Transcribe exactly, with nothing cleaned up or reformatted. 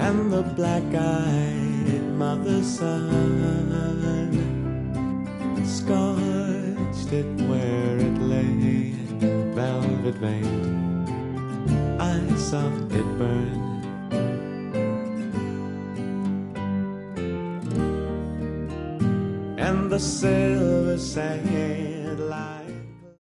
and the black-eyed mother's son scorched it where it lay, velvet veined, I saw it burn. And the silver sand